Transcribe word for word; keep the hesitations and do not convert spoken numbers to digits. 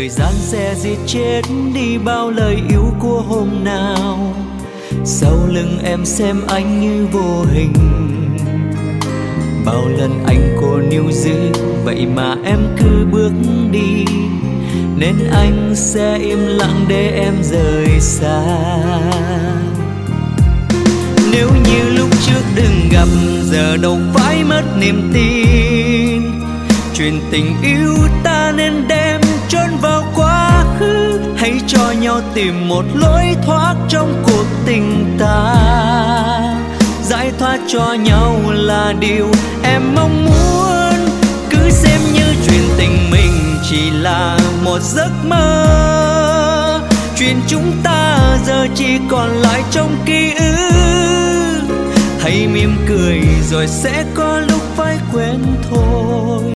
thời gian sẽ giết chết đi bao lời yêu của hôm nào. Sau lưng em xem anh như vô hình, bao lần anh cố níu giữ, vậy mà em cứ bước đi, nên anh sẽ im lặng để em rời xa. Nếu như lúc trước đừng gặp, giờ đâu phải mất niềm tin. Chuyện tình yêu ta nên đem chôn vào quá khứ, hãy cho nhau tìm một lối thoát trong cuộc tình ta. Giải thoát cho nhau là điều em mong muốn, cứ xem như chuyện tình mình chỉ là một giấc mơ. Chuyện chúng ta giờ chỉ còn lại trong ký ức, hãy mỉm cười rồi sẽ có lúc phải quên thôi.